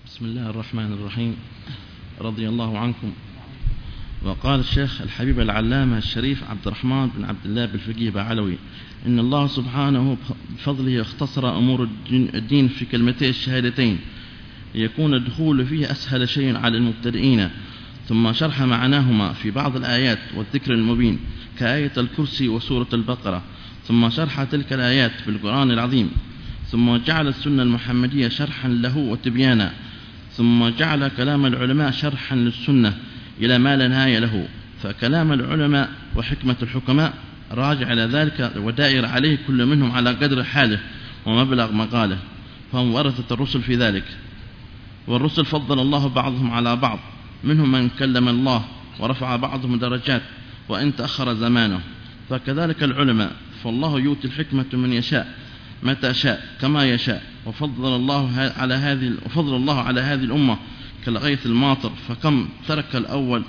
بسم الله الرحمن الرحيم. رضي الله عنكم. وقال الشيخ الحبيب العلامة الشريف عبد الرحمن بن عبد الله بالفقيه بعلوي: إن الله سبحانه بفضله اختصر أمور الدين في كلمتي الشهادتين ليكون الدخول فيه أسهل شيء على المبتدئين، ثم شرح معناهما في بعض الآيات والذكر المبين كآية الكرسي وسورة البقرة، ثم شرح تلك الآيات في القرآن العظيم، ثم جعل السنة المحمدية شرحا له وتبيانا، ثم جعل كلام العلماء شرحا للسنة إلى ما لا نهاية له. فكلام العلماء وحكمة الحكماء راجع إلى ذلك ودائر عليه كل منهم على قدر حاله ومبلغ مقاله، فهم ورثة الرسل في ذلك. والرسل فضل الله بعضهم على بعض، منهم من كلم الله ورفع بعضهم درجات وإن تأخر زمانه، فكذلك العلماء، فالله يؤتي الحكمة من يشاء متى شاء كما يشاء. وفضل الله على هذه الأمة كالغيث الماطر، فكم ترك الأول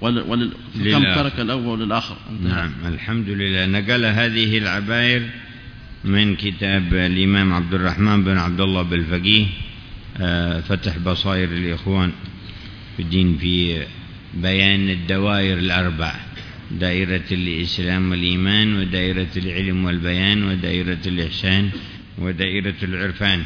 للآخر. نعم، الحمد لله. نقل هذه العبائر من كتاب الإمام عبد الرحمن بن عبد الله بالفقيه، فتح بصائر الإخوان في الدين، في بيان الدوائر الأربع: دائرة الإسلام والإيمان، ودائرة العلم والبيان، ودائرة الإحسان، ودائرة العرفان.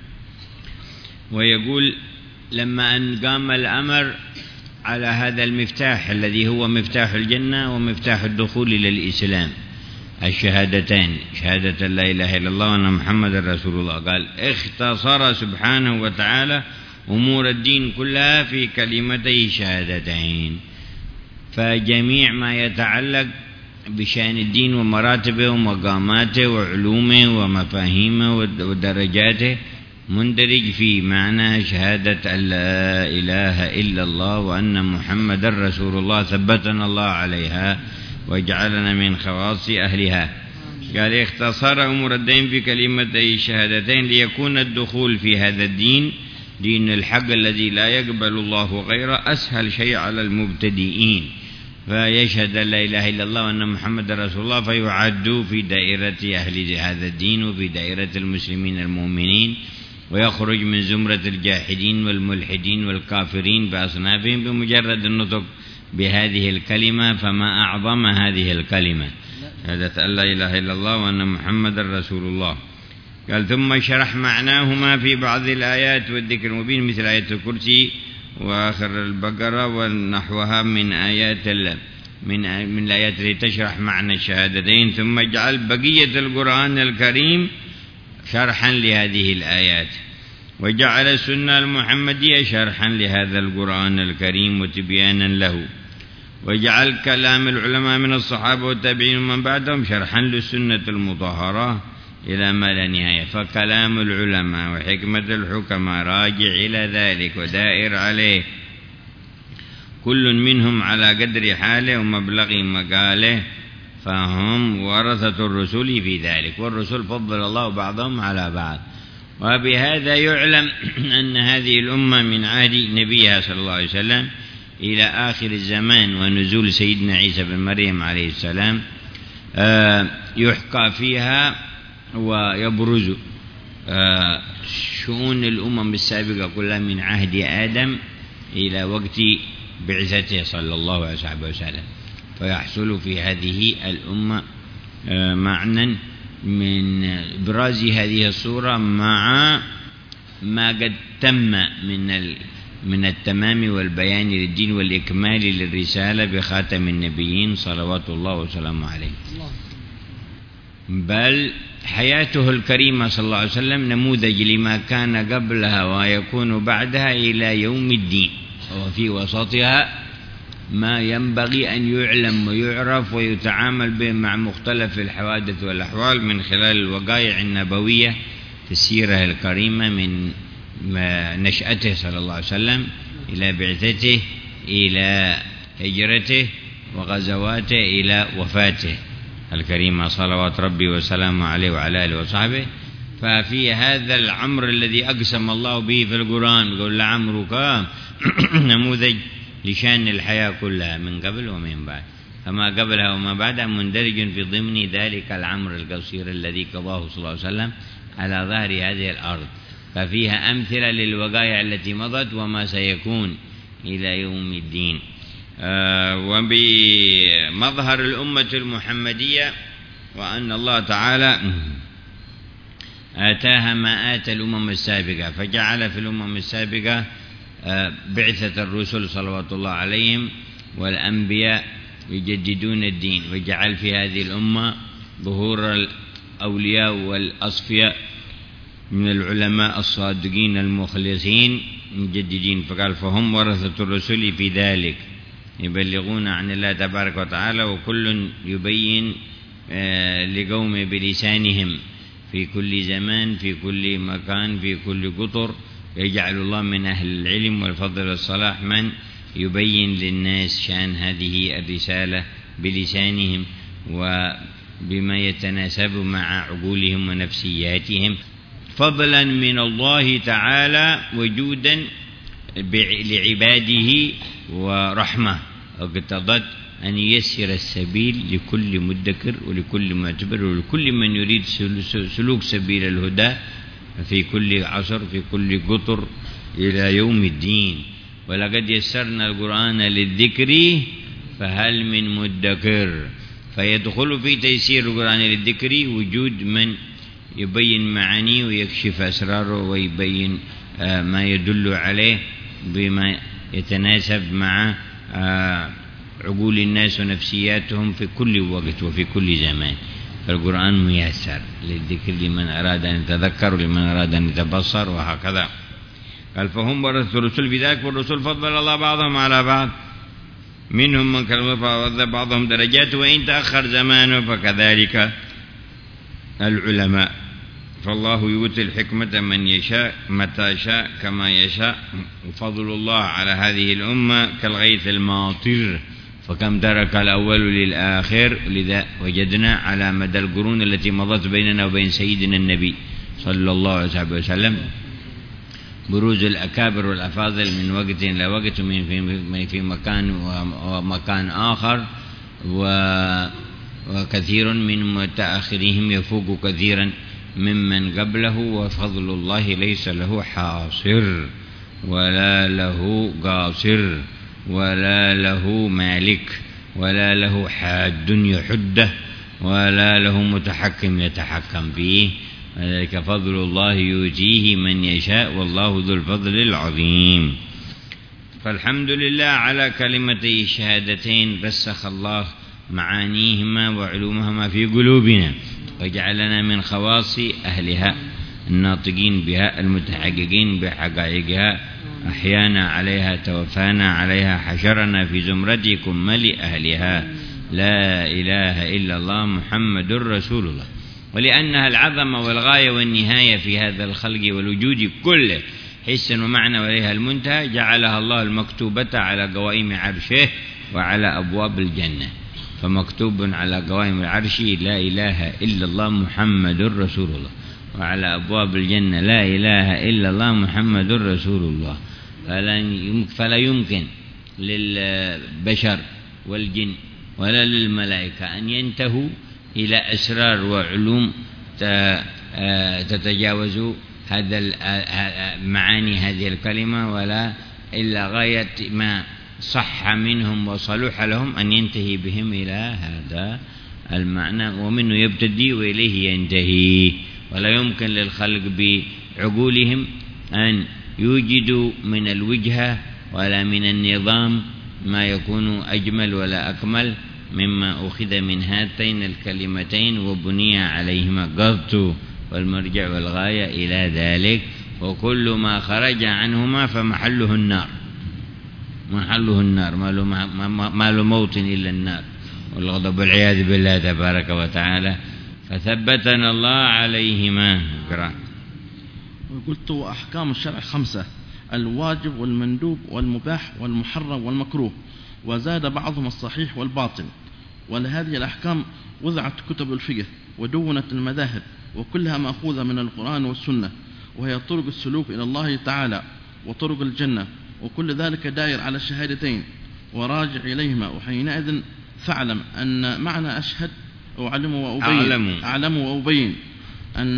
ويقول: لما أن قام الأمر على هذا المفتاح الذي هو مفتاح الجنة ومفتاح الدخول إلى الإسلام، الشهادتين، شهادة لا إله إلا الله وأن محمد رسول الله، قال: اختصر سبحانه وتعالى أمور الدين كلها في كلمتي شهادتين. فجميع ما يتعلق بشأن الدين ومراتبه ومقاماته وعلومه ومفاهيمه ودرجاته مندرج في معنى شهادة أن لا إله إلا الله وأن محمد رسول الله، ثبتنا الله عليها وجعلنا من خواص أهلها. قال: اختصر أمور الدين في كلمتي الشهادتين ليكون الدخول في هذا الدين، دين الحق الذي لا يقبل الله غيره، أسهل شيء على المبتدئين، فيشهد لا إله إلا الله وأن محمد رسول الله، فيعد في دائرة أهل هذا الدين وفي دائرة المسلمين المؤمنين، ويخرج من زمرة الجاحدين والملحدين والكافرين بأصنافهم بمجرد النطق بهذه الكلمة. فما أعظم هذه الكلمة، شهادة أن لا إله إلا الله وأن محمد رسول الله. قال: ثم شرح معناهما في بعض الآيات والذكر المبين، مثل آية الكرسي وآخر البقرة ونحوها من آيات من الآيات التي تشرح معنى الشهادتين. ثم جعل بقية القرآن الكريم شرحا لهذه الآيات، وجعل السنة المحمدية شرحا لهذا القرآن الكريم وتبيانا له، وجعل كلام العلماء من الصحابة والتابعين ومن بعدهم شرحا للسنة المطهرة إلى ما لا نهاية. فكلام العلماء وحكمة الحكماء راجع إلى ذلك ودائر عليه، كل منهم على قدر حاله ومبلغ مقاله، فهم ورثة الرسل في ذلك، والرسل فضل الله بعضهم على بعض. وبهذا يعلم أن هذه الأمة من عهد نبيها صلى الله عليه وسلم إلى آخر الزمان ونزول سيدنا عيسى بن مريم عليه السلام يحكى فيها ويبرز شؤون الأمم السابقة كلها من عهد آدم إلى وقت بعثته صلى الله عليه وسلم، فيحصل في هذه الأمة معنى من إبراز هذه الصورة مع ما قد تم من التمام والبيان للدين والإكمال للرسالة بخاتم النبيين صلوات الله وسلامه عليه. بل حياته الكريمة صلى الله عليه وسلم نموذج لما كان قبلها ويكون بعدها إلى يوم الدين، وفي وسطها ما ينبغي أن يعلم ويعرف ويتعامل به مع مختلف الحوادث والأحوال من خلال الوقائع النبوية في السيرة الكريمة، من نشأته صلى الله عليه وسلم إلى بعثته إلى هجرته وغزواته إلى وفاته الكريمة صلوات ربي وسلامه عليه وعلى آله وصحبه. ففي هذا العمر الذي أقسم الله به في القرآن، يقول: لعمرك، نموذج لشان الحياة كلها من قبل ومن بعد، فما قبلها وما بعدها مندرج في ضمن ذلك العمر القصير الذي قضاه صلى الله عليه وسلم على ظهر هذه الأرض. ففيها أمثلة للوقائع التي مضت وما سيكون إلى يوم الدين. وبمظهر الأمة المحمدية وأن الله تعالى آتاها ما آتى الأمم السابقة، فجعل في الأمم السابقة بعثة الرسل صلوات الله عليهم والأنبياء يجددون الدين، وجعل في هذه الأمة ظهور الأولياء والأصفياء من العلماء الصادقين المخلصين مجددين، فقال فهم ورثة الرسل في ذلك يبلغون عن الله تبارك وتعالى، وكل يبين لقومه بلسانهم في كل زمان في كل مكان في كل قطر. يجعل الله من أهل العلم والفضل والصلاح من يبين للناس شأن هذه الرسالة بلسانهم وبما يتناسب مع عقولهم ونفسياتهم، فضلا من الله تعالى وجودا لعباده ورحمة، اقتضت أن ييسر السبيل لكل مدكر ولكل معتبر ولكل من يريد سلوك سبيل الهدى في كل عصر في كل قطر إلى يوم الدين. ولقد يسرنا القرآن للذكر فهل من مدكر، فيدخل في تيسير القرآن للذكر وجود من يبين معانيه ويكشف أسراره ويبين ما يدل عليه بما يتناسب مع عقول الناس ونفسياتهم في كل وقت وفي كل زمان. فالقرآن ميسر للذكر لمن أراد أن يتذكر ولمن أراد أن يتبصر وهكذا. قال فهم ورثة الرسل بذلك، والرسل فضل الله بعضهم على بعض، منهم من كلمه فوضى بعضهم درجات وإن تأخر زمانه، فكذلك العلماء، فالله يؤتي الحكمة من يشاء متى شاء كما يشاء، وفضل الله على هذه الأمة كالغيث الماطر، فكم ترك الأول للآخر. لذا وجدنا على مدى القرون التي مضت بيننا وبين سيدنا النبي صلى الله عليه وسلم بروز الأكابر والأفاضل من وقت إلى وقت في مكان ومكان آخر، وكثير من متأخرهم يفوق كثيرا ممن قبله، وفضل الله ليس له حاصر ولا له قاصر ولا له مالك ولا له حاد يحده ولا له متحكم يتحكم فيه، وذلك فضل الله يؤتيه من يشاء والله ذو الفضل العظيم. فالحمد لله على كلمتي الشهادتين، رسخ الله معانيهما وعلومهما في قلوبنا وجعلنا من خواص أهلها الناطقين بها المتحققين بحقائقها، أحيانا عليها توفانا عليها، حشرنا في زمرة كمل أهلها، لا إله إلا الله محمد رسول الله. ولأنها العظمة والغاية والنهاية في هذا الخلق والوجود كله حسا ومعنى وليها المنتهى، جعلها الله المكتوبة على قوائم عرشه وعلى أبواب الجنة، فمكتوب على قوائم العرش لا إله إلا الله محمد رسول الله، وعلى أبواب الجنة لا إله إلا الله محمد رسول الله. فلا يمكن للبشر والجن ولا للملائكة أن ينتهوا إلى أسرار وعلوم تتجاوز هذا معاني هذه الكلمة، ولا إلا غاية ما صح منهم وصلح لهم أن ينتهي بهم إلى هذا المعنى، ومنه يبتدي وإليه ينتهي. ولا يمكن للخلق بعقولهم أن يوجدوا من الوجهة ولا من النظام ما يكون أجمل ولا أكمل مما أخذ من هاتين الكلمتين وبني عليهما قصد والمرجع والغاية إلى ذلك، وكل ما خرج عنهما فمحله النار، محله النار، ما له موطن إلا النار والغضب والعياذ بالله تبارك وتعالى، فثبتنا الله عليهما. قلت أحكام الشرع 5: الواجب والمندوب والمباح والمحرم والمكروه، وزاد بعضهم الصحيح والباطل. ولهذه الأحكام وضعت كتب الفقه ودونت المذاهب، وكلها مأخوذة من القرآن والسنة، وهي طرق السلوك إلى الله تعالى وطرق الجنة، وكل ذلك دائر على الشهادتين وراجع إليهما. وحينئذ فاعلم أن معنى أشهد أعلم وأبين أن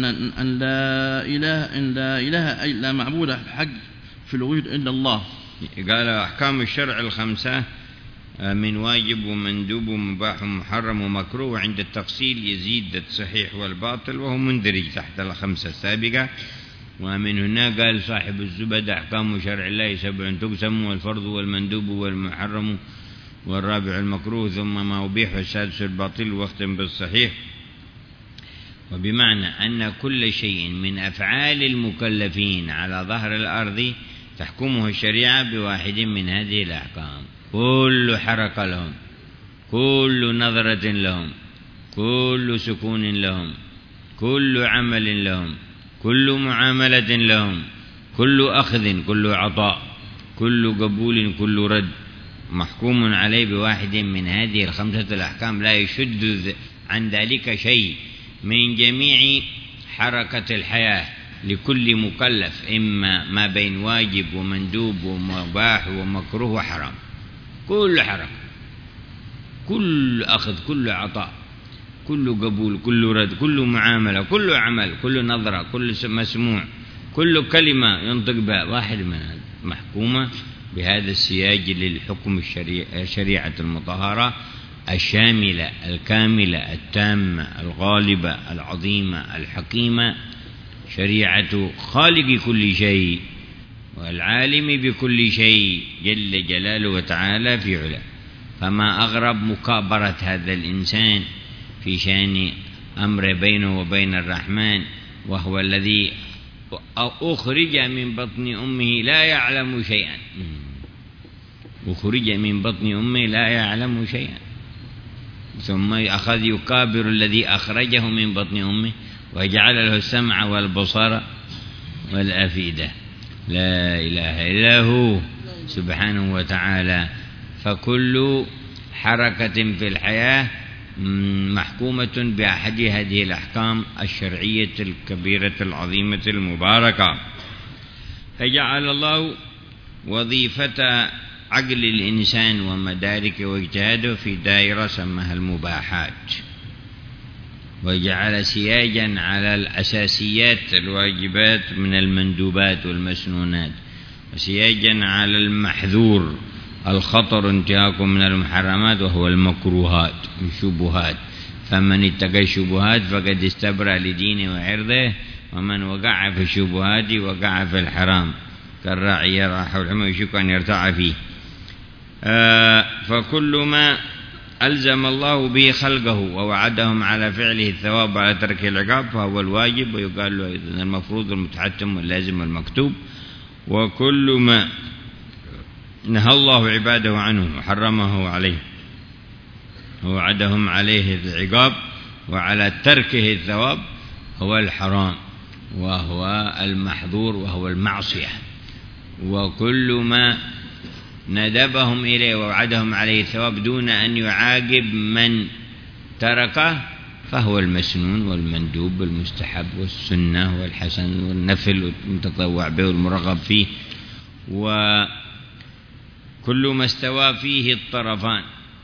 لا إله إلا معبود الحق في الوجود إلا الله. قال أحكام الشرع الخمسة من واجب ومندوب ومباح ومحرم ومكروه، وعند التفصيل يزيد الصحيح والباطل، وهو مندرج تحت الخمسة السابقة. ومن هنا قال صاحب الزبد أحكام شرع الله 7 تقسم، والفرض والمندوب والمحرم والرابع المكروه، ثم ما أبيح، والسادس الباطل، واختم بالصحيح. وبمعنى أن كل شيء من أفعال المكلفين على ظهر الأرض تحكمه الشريعة بواحد من هذه الأحكام. كل حركة لهم، كل نظرة لهم، كل سكون لهم، كل عمل لهم، كل معاملة لهم، كل أخذ، كل عطاء، كل قبول، كل رد، محكوم عليه بواحد من هذه الخمسة الأحكام، لا يشد عن ذلك شيء من جميع حركة الحياة لكل مكلف، إما ما بين واجب ومندوب ومباح ومكروه وحرام. كل حركة، كل أخذ، كل عطاء، كل قبول، كل رد، كل معاملة، كل عمل، كل نظرة، كل مسموع، كل كلمة ينطق بها، واحد من هذا محكومة بهذا السياج للحكم الشريعة المطهرة الشاملة الكاملة التامة الغالبة العظيمة الحكيمة، شريعة خالق كل شيء والعالم بكل شيء جل جلاله وتعالى في علا. فما أغرب مكابرة هذا الإنسان في شأن أمر بينه وبين الرحمن، وهو الذي أخرج من بطن أمه لا يعلم شيئا، أخرج من بطن أمه لا يعلم شيئا، ثم أخذ يكابر الذي أخرجه من بطن أمه وجعل له السمع والبصر والأفئدة. لا إله إلا هو سبحانه وتعالى. فكل حركة في الحياة محكومة بأحد هذه الأحكام الشرعية الكبيرة العظيمة المباركة. فجعل الله وظيفة عقل الإنسان ومدارك واجتهاده في دائرة سماها المباحات، وجعل سياجا على الأساسيات الواجبات من المندوبات والمسنونات، وسياجا على المحذور الخطر انتهاكم من المحرمات وهو المكروهات الشبهات. فمن اتقى الشبهات فقد استبرأ لدينه وعرضه، ومن وقع في الشبهات وقع في الحرام، كالراعي يرعى حول الحمى يشك أن يرتع فيه. فكل ما ألزم الله به خلقه ووعدهم على فعله الثواب وعلى تركه العقاب فهو الواجب، ويقال له أيضا المفروض والمتحتم واللازم والمكتوب. وكل ما نهى الله عباده عنه وحرمه عليه ووعدهم عليه العقاب وعلى تركه الثواب هو الحرام وهو المحظور وهو المعصية. وكل ما ندبهم إليه ووعدهم عليه الثواب دون أن يعاقب من تركه فهو المسنون والمندوب والمستحب والسنة والحسن والنفل والمتطوع به والمرغب فيه. وكل ما استوى فيه الطرفان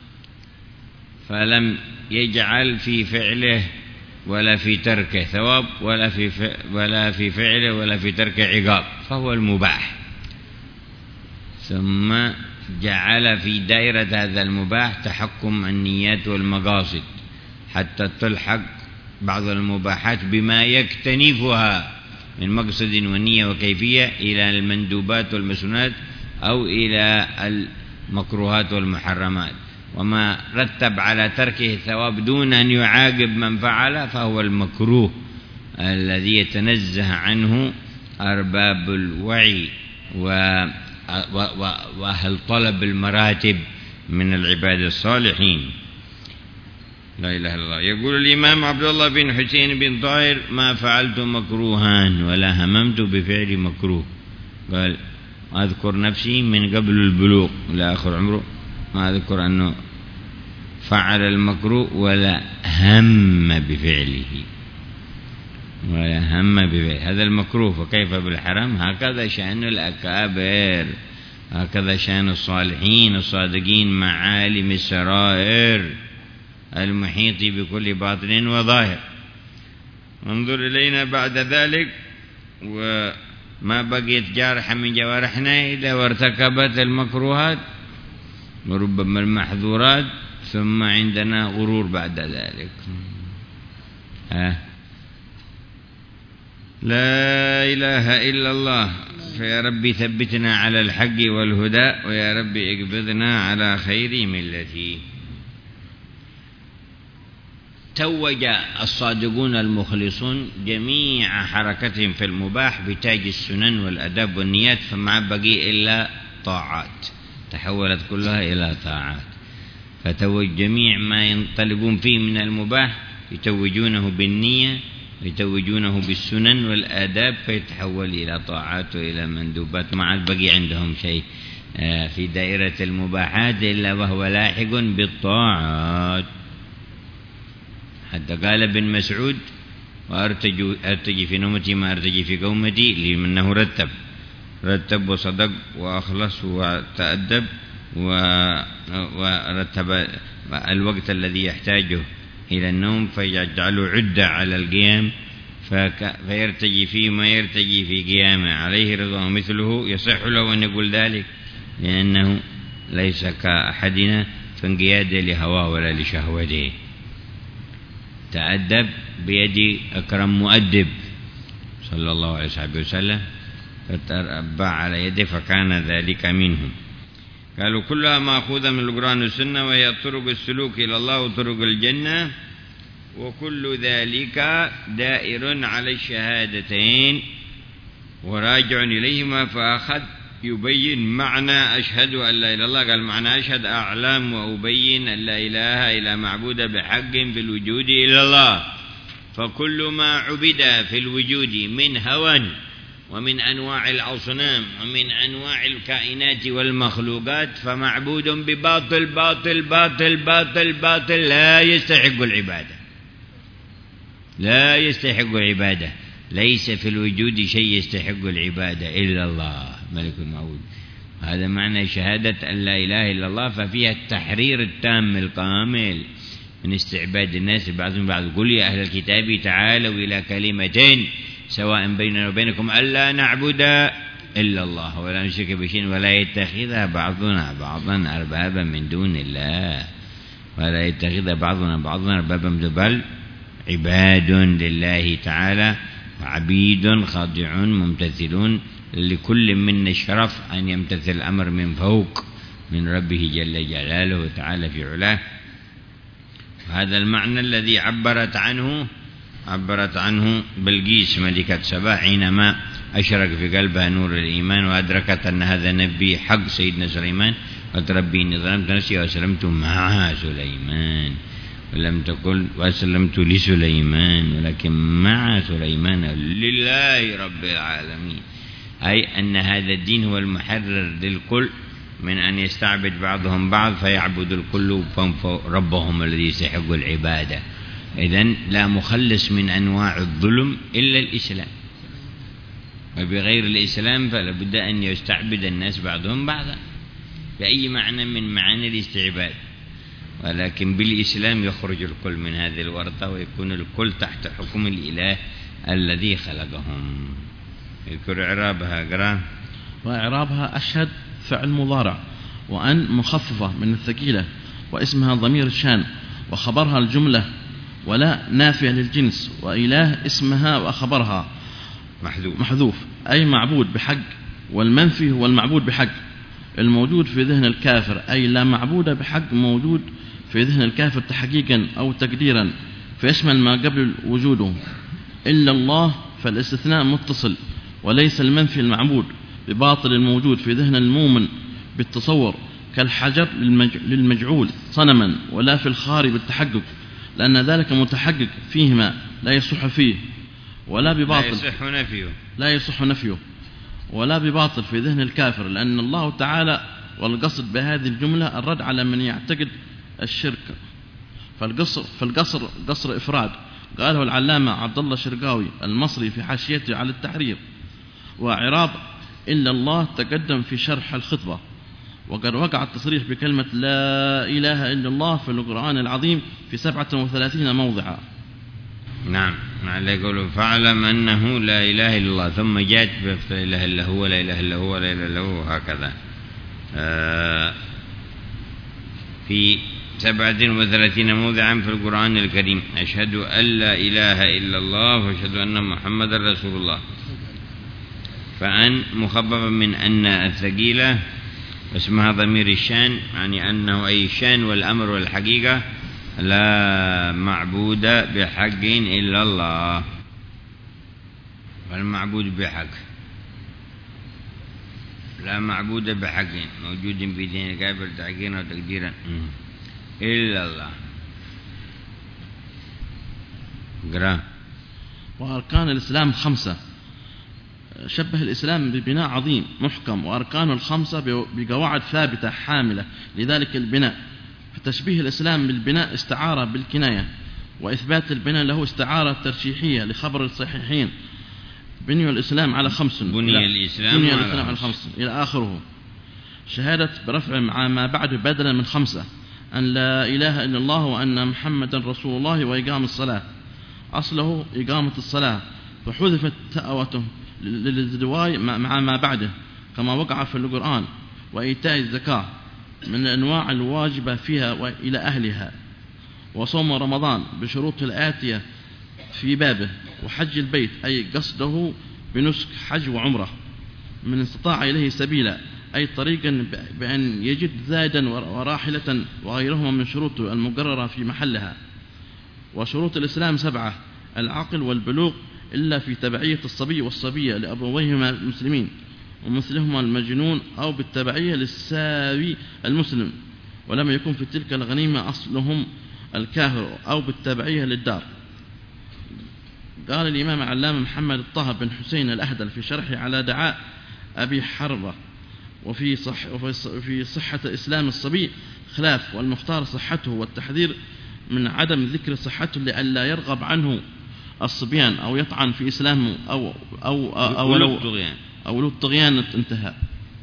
فلم يجعل في فعله ولا في تركه ثواب ولا في فعله ولا في تركه عقاب فهو المباح. ثم جعل في دائرة هذا المباح تحكم النيات والمقاصد حتى تلحق بعض المباحات بما يكتنفها من مقصد ونية وكيفية إلى المندوبات والمسنونات أو إلى المكروهات والمحرمات. وما رتب على تركه الثواب دون أن يعاقب من فعل فهو المكروه الذي يتنزه عنه أرباب الوعي وأهل طلب المراتب من العباد الصالحين. لا إله إلا الله. يقول الإمام عبد الله بن حسين بن طاهر ما فعلت مكروها ولا هممت بفعل مكروه. قال أذكر نفسي من قبل البلوغ إلى آخر عمره ما أذكر أنه فعل المكروه ولا هم بفعله ولا هم بفعله. هذا المكروه، فكيف بالحرام؟ هكذا شأن الأكابر، هكذا شأن الصالحين الصادقين معالم السرائر المحيط بكل باطن وظاهر. انظر إلينا بعد ذلك وما بقيت جارحة من جوارحنا إلا وارتكبت المكروهات وربما المحظورات، ثم عندنا غرور بعد ذلك. لا إله إلا الله. فيا ربي ثبتنا على الحق والهدى، ويا ربي اقبضنا على خير ملتي. توج الصادقون المخلصون جميع حركتهم في المباح بتاج السنن والأداب والنيات، فما بقي إلا طاعات، تحولت كلها إلى طاعات. فتوج جميع ما ينطلقون فيه من المباح يتوجونه بالنية، يتوجونه بالسنن والآداب، فيتحول إلى طاعات وإلى مندوبات. ما عاد بقي عندهم شيء في دائرة المباحات إلا وهو لاحق بالطاعات. حتى قال ابن مسعود: وأرتجي في نومتي ما أرتجي في قومتي، لأنه رتب وصدق وأخلص وتأدب ورتب الوقت الذي يحتاجه إلى النوم، فيجعله عدة على القيام، فيرتجي فيه ما يرتجي في قيامه. عليه رضا مثله يصح له أن يقول ذلك، لأنه ليس كأحدنا في انقياده لهواه ولا لشهوته. تأدب بيد أكرم مؤدب صلى الله عليه وسلم، فتربى على يده فكان ذلك منهم. قالوا كلها مأخوذة من القرآن والسنة، وهي طرق السلوك إلى الله وطرق الجنة، وكل ذلك دائر على الشهادتين وراجع إليهما. فأخذ يبين معنى أشهد أن لا إله إلا الله، قال معنى أشهد أعلم وأبين أن لا إله إلا معبود بحق في الوجود إلا الله. فكل ما عبد في الوجود من هوى ومن أنواع الأصنام ومن أنواع الكائنات والمخلوقات فمعبود بباطل باطل باطل باطل باطل، لا يستحق العبادة، لا يستحق العبادة. ليس في الوجود شيء يستحق العبادة إلا الله ملك المعبود. هذا معنى شهادة أن لا إله إلا الله، ففيها التحرير التام الكامل من استعباد الناس بعضهم بعض. قل يا أهل الكتاب تعالوا إلى كلمتين سواء بيننا وبينكم ألا نعبد إلا الله ولا نشرك بشيء ولا يتخذ بعضنا بعضا أربابا من دون الله، ولا يتخذ بعضنا بعضا أربابا من دون، بل عباد لله تعالى عبيد خاضعون ممتثلون، لكل منا الشرف أن يمتثل الأمر من فوق من ربه جل جلاله وتعالى في علاه. هذا المعنى الذي عبرت عنه بلقيس ملكة سبا حينما أشرق في قلبها نور الإيمان، وأدركت أن هذا نبي حق سيدنا سليمان، قالت ربي إني ظلمت نفسي وأسلمت مع سليمان، ولم تقل وأسلمت لسليمان ولكن مع سليمان لله رب العالمين. أي أن هذا الدين هو المحرر للكل من أن يستعبد بعضهم بعض فيعبد الكل ربهم الذي يستحق العبادة. إذن لا مخلص من أنواع الظلم إلا الإسلام، وبغير الإسلام فلا بد أن يستعبد الناس بعضهم بعضا بأي معنى من معاني الاستعباد، ولكن بالإسلام يخرج الكل من هذه الورطة ويكون الكل تحت حكم الإله الذي خلقهم. يذكر إعرابها قرأ. وإعرابها أشهد فعل مضارع، وأن مخففة من الثقيلة، واسمها ضمير الشان، وخبرها الجملة، ولا نافية للجنس، وإله اسمها وخبرها محذوف أي معبود بحق، والمنفي هو المعبود بحق الموجود في ذهن الكافر، أي لا معبود بحق موجود في ذهن الكافر تحقيقا أو تقديرا، فيشمل ما قبل وجوده إلا الله، فالاستثناء متصل، وليس المنفي المعبود بباطل الموجود في ذهن المؤمن بالتصور كالحجر للمجعول صنما، ولا في الخاري بالتحقق، لأن ذلك متحقق فيهما لا يصح فيه ولا بباطل، لا يصح نفيه ولا بباطل في ذهن الكافر، لأن الله تعالى والقصد بهذه الجملة الرد على من يعتقد الشرك. فالقصر قصر إفراد، قاله العلامة عبد الله الشرقاوي المصري في حاشيته على التحرير. وإعراب إلا الله تقدم في شرح الخطبة، وقد وقع التصريح بكلمة لا إله إلا الله في القرآن العظيم في 37 موضعا. نعم، على يقول فاعلم أنه لا إله إلا الله، ثم جاءت لا إله إلا هو لا إله إلا هو لا إله إلا هو، هكذا في 37 موضعا في القرآن الكريم. أشهد أن لا إله إلا الله وأشهد أن محمد رسول الله. فأن مخففة من أن الثقيلة، اسمها ضمير الشان، يعني أنه أي الشان والأمر والحقيقة، لا معبود بحق إلا الله، والمعبود بحق لا معبود بحق موجود في دين الكافر تحقيرا وتقديرا إلا الله. قرأ. وأركان الإسلام 5. شبه الإسلام ببناء عظيم محكم، وأركانه 5 بقواعد ثابتة حاملة لذلك البناء. فتشبيه الإسلام بالبناء استعارة بالكناية، وإثبات البناء له استعارة ترشيحية لخبر الصحيحين. بني الإسلام على 5. بني الإسلام على 5 إلى آخره. شهادة برفع مع ما بعد بدلا من 5 أن لا إله إلا الله وأن محمدا رسول الله، وإقام الصلاة. أصله إقامة الصلاة، فحذفت تأوته للزواي مع ما بعده كما وقع في القرآن. وإيتاء الزكاة من الأنواع الواجبة فيها وإلى أهلها. وصوم رمضان بشروط الآتية في بابه. وحج البيت أي قصده بنسك حج وعمرة، من استطاع إليه سبيلا أي طريقا بأن يجد زادا وراحلة وغيرهما من شروط المقررة في محلها. وشروط الإسلام 7: العقل والبلوغ إلا في تبعية الصبي والصبية لأبويهما المسلمين، ومثلهما المجنون، أو بالتبعية للساوي المسلم ولم يكن في تلك الغنيمة أصلهم الكافر، أو بالتبعية للدار. قال الإمام علامة محمد الطه بن حسين الأهدل في شرحه على دعاء أبي حربة: وفي صحة إسلام الصبي خلاف، والمختار صحته، والتحذير من عدم ذكر صحته لئلا يرغب عنه الصبيان أو يطعن في إسلامه أو الطغيان. انتهى.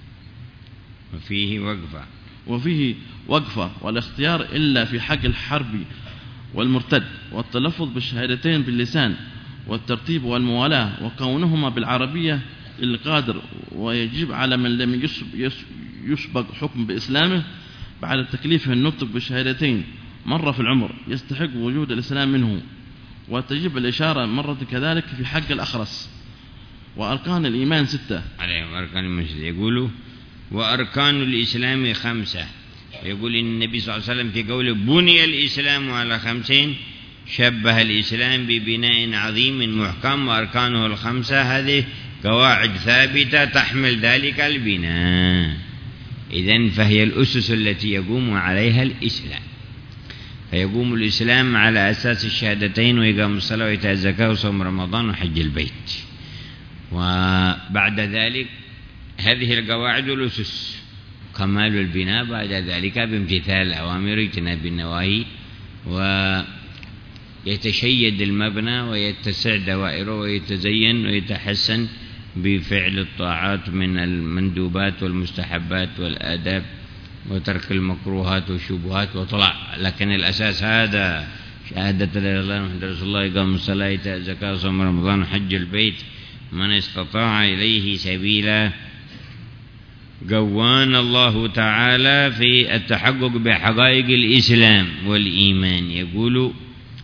وفيه وقفة والاختيار إلا في حق الحرب والمرتد، والتلفظ بالشهادتين باللسان، والترتيب والموالاة، وكونهما بالعربية للقادر. ويجب على من لم يسبق حكم بإسلامه بعد تكليفه النطق بالشهادتين مرة في العمر يستحق وجود الإسلام منه. وتجب الإشارة مرة كذلك في حق الأخرس. وأركان الإيمان 6 عليهم أركان المسلم. يقولوا وأركان الإسلام 5. يقول النبي صلى الله عليه وسلم في قوله بني الإسلام على 5، شبه الإسلام ببناء عظيم محكم، وأركانه 5 هذه قواعد ثابتة تحمل ذلك البناء. إذن فهي الأسس التي يقوم عليها الإسلام. فيقوم الإسلام على أساس الشهادتين وإقام الصلاة وإيتاء الزكاة وصوم رمضان وحج البيت. وبعد ذلك هذه القواعد والأسس، كمال البناء بعد ذلك بامتثال الأوامر واجتناب النواهي، ويتشيد المبنى ويتسع دوائره ويتزين ويتحسن بفعل الطاعات من المندوبات والمستحبات والآداب، وترك المكروهات والشبهات وطلع. لكن الأساس هذا شهادة لا إله إلا الله محمد رسول الله، إقام الصلاة إيتاء الزكاة صوم رمضان وحج البيت من استطاع إليه سبيلا. قوانا الله تعالى في التحقق بحقائق الإسلام والإيمان. يقول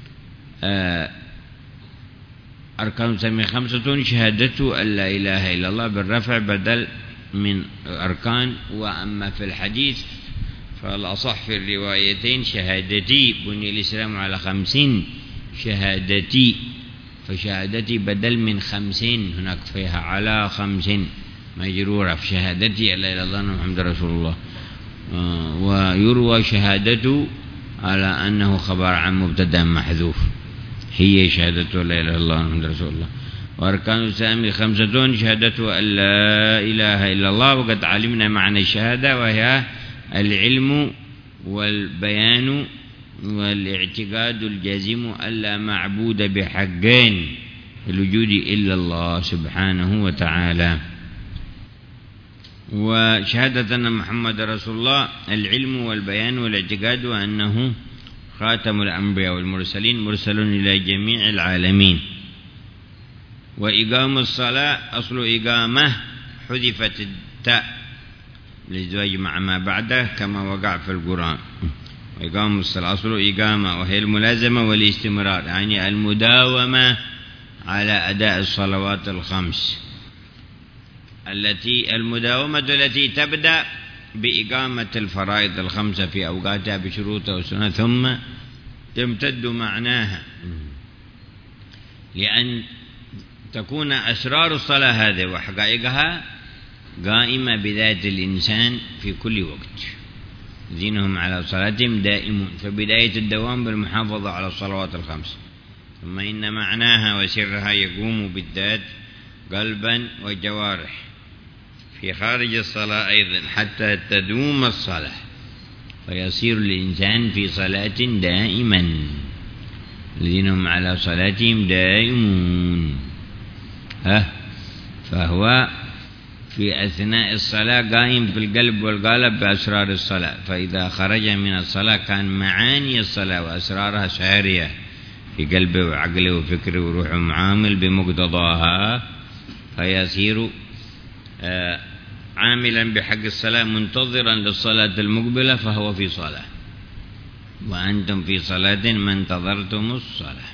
أركان الإسلام 5: شهادة أن لا إله إلا الله بالرفع بدل من أركان. وأما في الحديث فالأصح في الروايتين شهادتي. بني الإسلام على 50 شهادتي، فشهادتي بدل من 50 هناك فيها على 50 مجرورة في شهادتي لا إله إلا الله محمد رسول الله. ويروى شهادته على أنه خبر عن مبتدأ محذوف، هي شهادة لا إله إلا الله محمد رسول الله. وأركان الإسلام 5: شهادة أن لا إله إلا الله، وقد علمنا معنى الشهادة، وهي العلم والبيان والاعتقاد الجازم ألا معبود بحقين الوجود إلا الله سبحانه وتعالى. وشهادة أن محمد رسول الله العلم والبيان والاعتقاد وأنه خاتم الأنبياء والمرسلين، مرسل إلى جميع العالمين. وإقام الصلاة أصل إقامة حذفت التاء للزواج مع ما بعده كما وقع في القرآن. وإقام الصلاة أصل إقامة وهي الملازمة والاستمرار، يعني المداومة على أداء الصلوات الخمس، المداومة التي تبدأ بإقامة الفرائض الخمسة في أوقاتها بشروطها وسنة، ثم يمتد معناها لأن تكون أسرار الصلاة هذه وحقائقها قائمة بذات الإنسان في كل وقت. دينهم على صلاتهم دائمون، فبداية الدوام بالمحافظة على الصلوات الخمس، ثم إن معناها وسرها يقوم بالذات قلبا وجوارح في خارج الصلاة أيضا حتى تدوم الصلاة، فيصير الإنسان في صلاة دائما. الذين هم على صلاتهم دائمون، فهو في أثناء الصلاة قائم بالقلب والقالب بأسرار الصلاة، فإذا خرج من الصلاة كان معاني الصلاة وأسرارها سارية في قلبه وعقله وفكره وروحه معامل بمقتضاها، فيصير عاملا بحق الصلاة منتظرا للصلاة المقبلة، فهو في صلاة. وأنتم في صلاة ما انتظرتم الصلاة.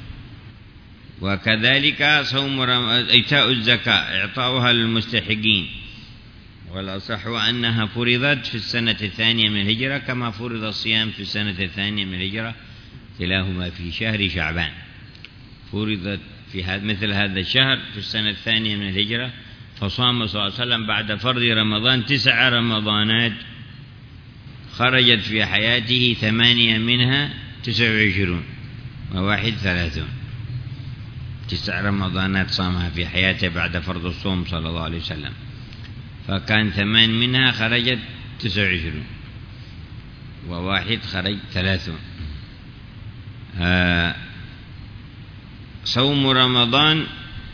وكذلك صوم إيتاء الزكاة إعطاؤها للمستحقين، والأصح أنها فرضت في السنة الثانية من الهجرة كما فرض الصيام في السنة الثانية من الهجرة، كلاهما في شهر شعبان. فرضت في مثل هذا الشهر في السنة الثانية من الهجرة، فصام صلى الله عليه وسلم بعد فرض رمضان 9 رمضانات خرجت في حياته 8 منها 29 وواحد 30. 9 رمضانات صامها في حياته بعد فرض الصوم صلى الله عليه وسلم، فكان 8 منها خرجت 29 وواحد خرج 30. صوم رمضان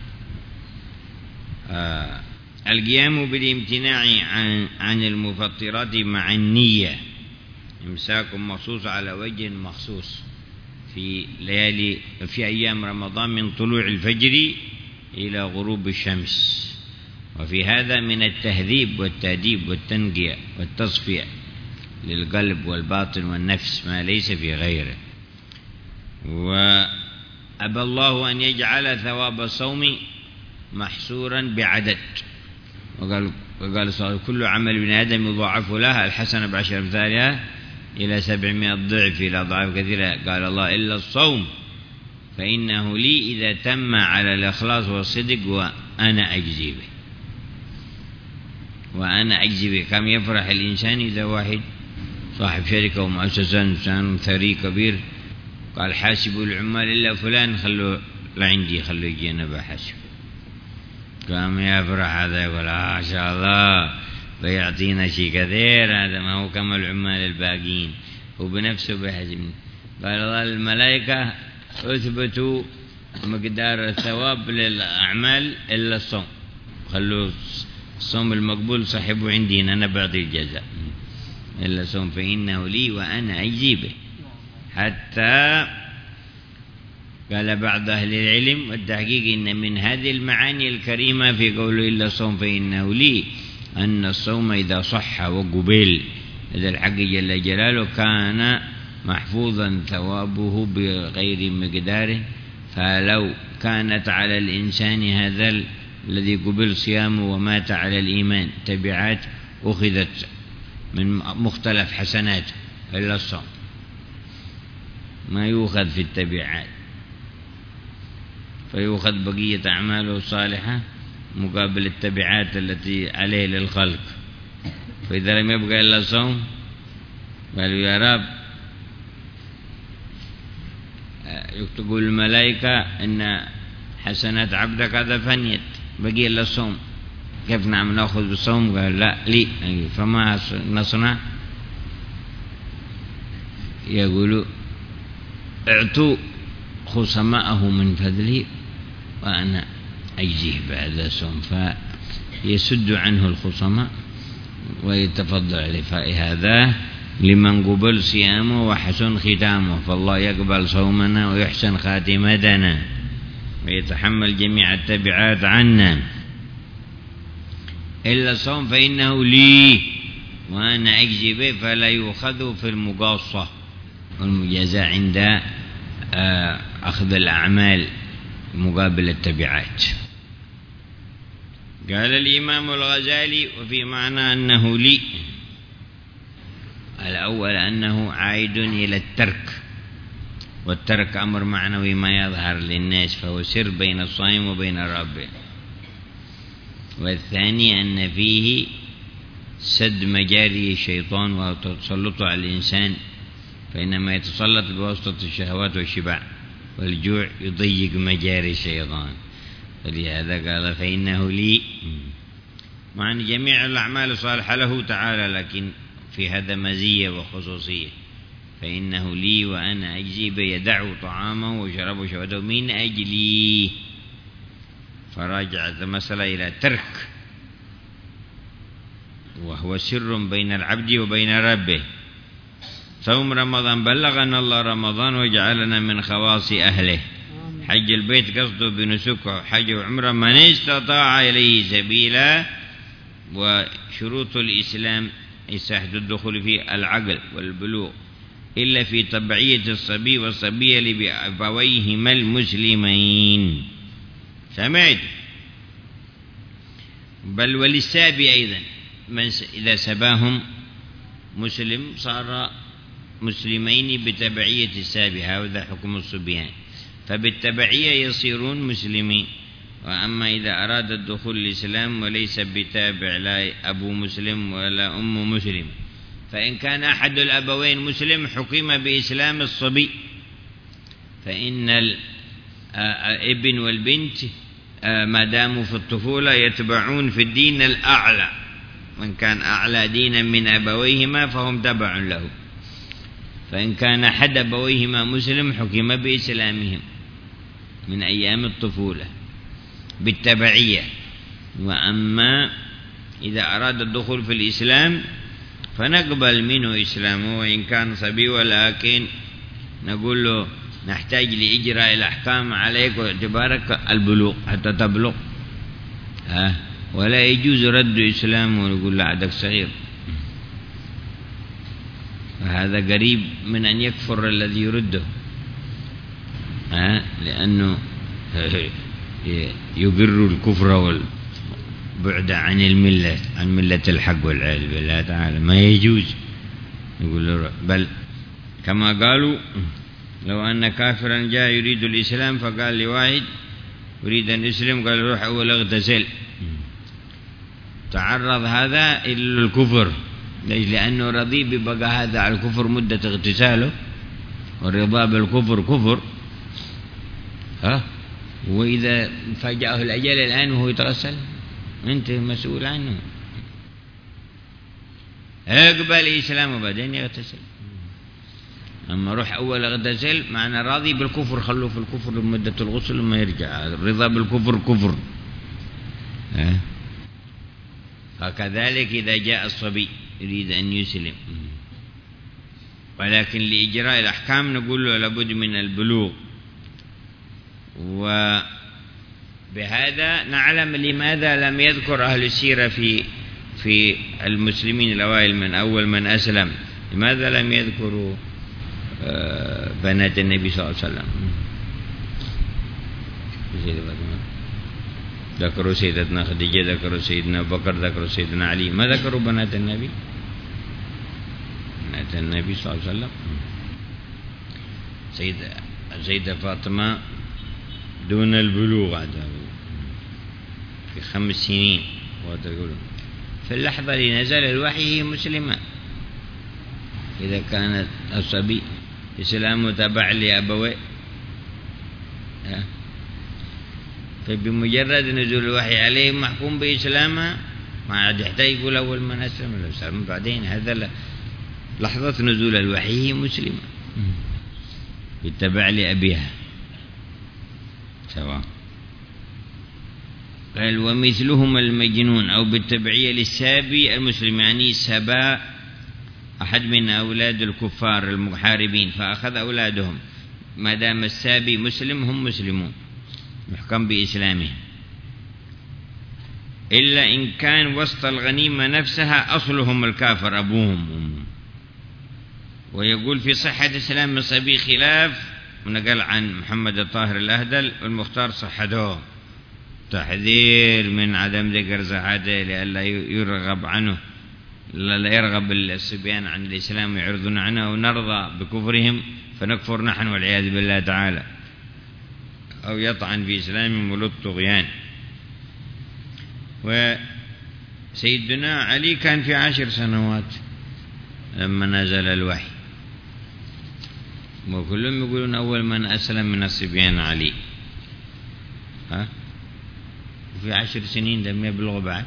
القيام بالامتناع عن المفطرات مع النية، إمساك مخصوص على وجه مخصوص في أيام رمضان من طلوع الفجر إلى غروب الشمس. وفي هذا من التهذيب والتأديب والتنقية والتصفية للقلب والباطن والنفس ما ليس في غيره. وأبى الله أن يجعل ثواب الصوم محصورا بعدد، وقال كل عمل ابن آدم يضاعف لها الحسنة ب10 أمثالها إلى 700 ضعف إلى أضعاف كثيرة. قال الله إلا الصوم فإنه لي إذا تم على الإخلاص والصدق وأنا أجزي به. وأنا أجزي به. كم يفرح الإنسان إذا واحد صاحب شركة ومؤسسة إنسان ثري كبير قال حاسبوا العمال إلا فلان خلوا لعندي خلوا يجي أنا بحاسب. كم يفرح هذا يقول ما شاء الله بيعطينا شيء كثير، هذا ما هو كما العمال الباقين، وبنفسه بحزم. قال الله الملائكة أثبتوا مقدار الثواب للأعمال إلا الصوم، خلوا الصوم المقبول صاحبه عندي أنا بعطي الجزاء، إلا الصوم فإنه لي وأنا أجزي به. حتى قال بعض أهل العلم والتحقيق إن من هذه المعاني الكريمة في قوله إلا الصوم فإنه لي أن الصوم إذا صح وقبل إذا الحق جل جلاله كان محفوظا ثوابه بغير مقداره. فلو كانت على الإنسان هذا الذي قبل صيامه ومات على الإيمان تبعات أخذت من مختلف حسنات إلا الصوم، ما يؤخذ في التبعات، فيؤخذ بقية أعماله الصالحة مقابل التبعات التي عليه للخلق. فإذا لم يبقى إلا الصوم قالوا يا رب يكتبوا الملائكة إن حسنات عبدك هذا فنيت بقي إلا الصوم، كيف نعم نأخذ بالصوم؟ قال لا لي. فما نصنع؟ يقولوا اعطوا خصماءه من فضلي وأنا أجزيه بهذا الصوم، فيسد عنه الخصماء ويتفضل عليه. فهذا لمن قبل صيامه وحسن ختامه، فالله يقبل صومنا ويحسن خاتمتنا ويتحمل جميع التبعات عنا، إلا الصوم فإنه لي وأنا أجزي به، فلا يؤخذ في المقاصة والمجازاة عند أخذ الأعمال مقابل التبعات. قال الإمام الغزالي: وفي معنى أنه لي، الأول أنه عائد إلى الترك، والترك أمر معنوي ما يظهر للناس، فهو سر بين الصائم وبين ربه. والثاني أن فيه سد مجاري الشيطان وتسلطه على الإنسان، فإنما يتسلط بواسطة الشهوات والشبع، والجوع يضيق مجاري الشيطان، فلهذا قال فإنه لي، مع أن جميع الأعمال الصالحة له تعالى، لكن في هذا مزية وخصوصية، فإنه لي وأنا أجزي به، يدع طعامه وشربه وشهوته من أجلي، فراجعت المسألة إلى ترك، وهو سر بين العبد وبين ربه. صوم رمضان، بلغنا الله رمضان وجعلنا من خواص أهله. حج البيت قصده بنسكه حج وعمره من استطاع إليه سبيلا. وشروط الإسلام يسهل الدخول في العقل والبلوغ، إلا في تبعية الصبي والصبية لأبويهما المسلمين. سمعت؟ بل وللسابي أيضا، من إذا سباهم مسلم صار مسلمين بتبعية السابي، هذا حكم الصبيان، فبالتبعية يصيرون مسلمين. وأما إذا أراد الدخول الإسلام وليس بتابع لا أبو مسلم ولا أم مسلم، فإن كان أحد الأبوين مسلم حكم بإسلام الصبي، فإن الابن والبنت ما داموا في الطفولة يتبعون في الدين الأعلى، من كان أعلى دينا من أبويهما فهم تبع له، فإن كان أحد أبويهما مسلم حكم بإسلامهم من أيام الطفولة بالتبعية. وأما إذا أراد الدخول في الإسلام فنقبل منه إسلامه وإن كان صبي، ولكن نقول له نحتاج لإجراء الأحكام عليك واعتبارك البلوغ حتى تبلغ، ولا يجوز رد إسلامه ونقول له عدك صغير. وهذا قريب من أن يكفر الذي يرده، لأنه يقر الكفر والبعد عن الملة، عن ملة الحق والعياذ بالله تعالى، ما يجوز يقول له. بل كما قالوا لو أن كافرا جاء يريد الإسلام فقال لواحد يريد أن يسلم، قال روح أول اغتسل، تعرض هذا إلى الكفر، لأنه رضي ببقى هذا على الكفر مدة اغتساله، والرضا بالكفر كفر. وإذا فجأه الأجل الآن وهو يتغسل أنت مسؤول عنه، اقبل الإسلام وبعدين يغتسل. أما روح أول اغتسل معنى راضي بالكفر، خلوه في الكفر لمدة الغسل لما يرجع، الرضا بالكفر كفر. فكذلك إذا جاء الصبي يريد أن يسلم، ولكن لإجراء الأحكام نقول له لابد من البلوغ. وبهذا نعلم لماذا لم يذكر أهل السيرة في المسلمين الأوائل من أول من أسلم، لماذا لم يذكروا بنات النبي صلى الله عليه وسلم؟ ذكروا سيدتنا خديجة، ذكروا سيدنا أبو بكر، ذكروا سيدنا علي، ما ذكروا بنات النبي؟ بنات النبي صلى الله عليه وسلم سيدة فاطمة دون البلوغ عندها في 5 سنين، في اللحظة اللي نزل الوحي هي مسلمة. إذا كانت الصبي إسلامه تبع لأبويه، فبمجرد نزول الوحي عليه محكوم بإسلامها، ما عاد يحتاج يقول أول من أسلم بعدين. هذا لحظة نزول الوحي هي مسلمة بالتبع لأبيها سواء. قال ومثلهم المجنون أو بالتبعية للسابي المسلم، يعني سبا أحد من أولاد الكفار المحاربين فأخذ أولادهم، ما دام السابي مسلم هم مسلمون، يحكم بإسلامه، إلا إن كان وسط الغنيمة نفسها أصلهم الكافر أبوهم. ويقول في صحة إسلام الصبي خلاف، ونقل عن محمد الطاهر الأهدل والمختار صحته، تحذير من عدم ذكر صحته لئلا يرغب عنه، لا يرغب الصبيان عن الإسلام ويعرضون عنه، ونرضى بكفرهم فنكفر نحن والعياذ بالله تعالى، أو يطعن في إسلامهم ولد طغيان. وسيدنا علي كان في 10 سنوات لما نزل الوحي، وكلهم يقولون أول من أسلم من الصبيان علي، في 10 سنين لم يبلغ بعد.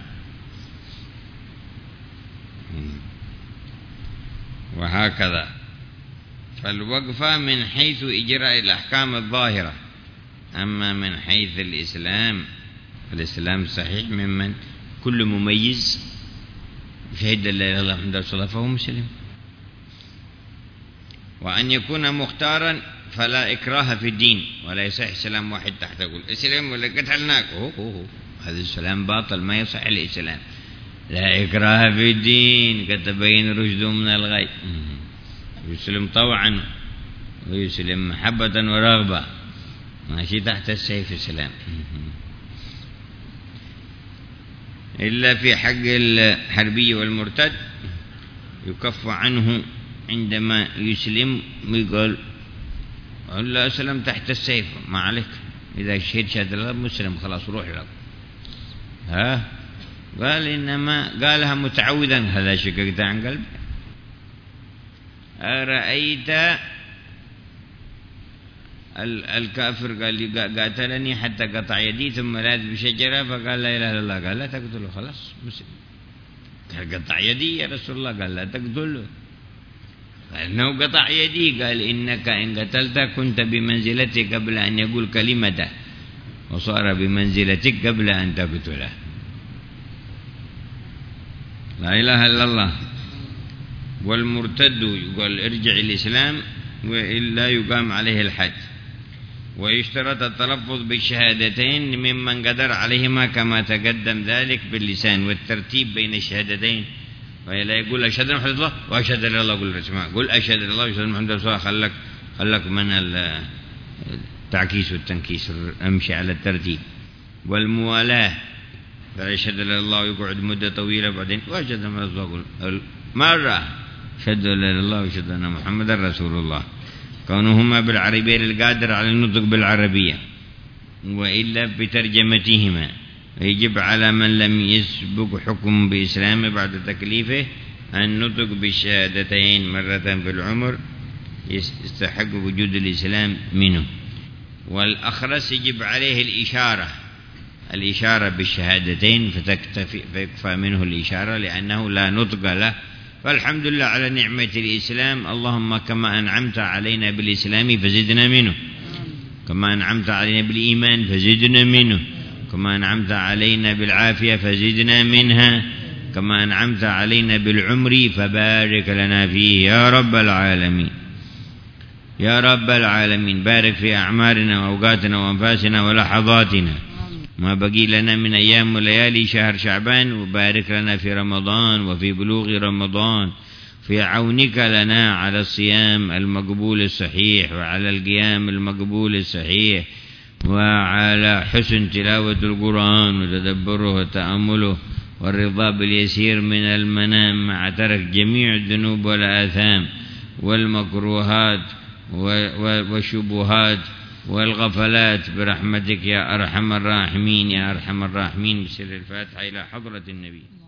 وهكذا فالوقفة من حيث إجراء الأحكام الظاهرة، أما من حيث الإسلام صحيح ممن كل مميز شهد لا إله إلا الله محمد رسول الله فهو مسلم. وأن يكون مختارا فلا إكراه في الدين، ولا يصح إسلام واحد تحت يقول إسلام ولا قتلناك، هذا السلام باطل، ما يصح الإسلام. لا إكراه في الدين قد تبين رشد من الغي، يسلم طوعا ويسلم محبة ورغبة، ماشي تحت السيف السلام. إلا في حق الحربي والمرتد يكف عنه عندما يسلم، ويقول لا أسلم تحت السيف، ما عليك، إذا شهد الله مسلم خلاص روح له. قال إنما قالها متعوذا، هذا شككت عن قلبي. أرأيت الكافر قال لي قاتلني حتى قطع يدي ثم لاذ بشجرة فقال لا إله إلا الله، قال لا تقتله، خلاص مسلم. قال قطع يدي يا رسول الله، قال لا تقتله، قال إنه قطع يدي، قال إنك إن قتلت كنت بمنزلتك قبل أن يقول كلمته، وصار بمنزلتك قبل أن تقتله. لا إله إلا الله. والمرتد يقول ارجع الإسلام وإلا يقام عليه الحد. ويشترط التلفظ بالشهادتين ممن قدر عليهما كما تقدم ذلك باللسان، والترتيب بين الشهادتين، ولا يقول أشهد أن محمد رسول الله وأشهد أن الله، قل اسمع، قل أشهد أن الله وأشهد أن محمد رسول الله، خلك من التعكيس والتنكيس، أمشي على الترتيب. والموالاة فأشهد أن الله ويقعد مدة طويلة بعدين وأشهد أن محمد رسول الله، قل مرة أشهد أن لا إله إلا الله وأشهد أن محمد رسول الله، كونهما بالعربية للقادر على النطق بالعربية، وإلا بترجمتهما. يجب على من لم يسبق حكم بإسلامه بعد تكليفه النطق بالشهادتين مرة في العمر، يستحق وجود الإسلام منه. والأخرس يجب عليه الإشارة بالشهادتين فيكفى منه الإشارة لأنه لا نطق له. فالحمد لله على نعمة الإسلام، اللهم كما أنعمت علينا بالإسلام فزدنا منه، كما أنعمت علينا بالإيمان فزدنا منه، كما أنعمت علينا بالعافية فزدنا منها، كما أنعمت علينا بالعمر فبارك لنا فيه يا رب العالمين. يا رب العالمين بارك في أعمارنا وأوقاتنا وأنفاسنا ولحظاتنا، ما بقي لنا من أيام وليالي شهر شعبان، وبارك لنا في رمضان وفي بلوغ رمضان، في عونك لنا على الصيام المقبول الصحيح، وعلى القيام المقبول الصحيح، وعلى حسن تلاوة القرآن وتدبره وتأمله، والرضا باليسير من المنام مع ترك جميع الذنوب والآثام والمكروهات والشبهات والغفلات برحمتك يا أرحم الراحمين يا أرحم الراحمين. بسر الفاتحة إلى حضرة النبي.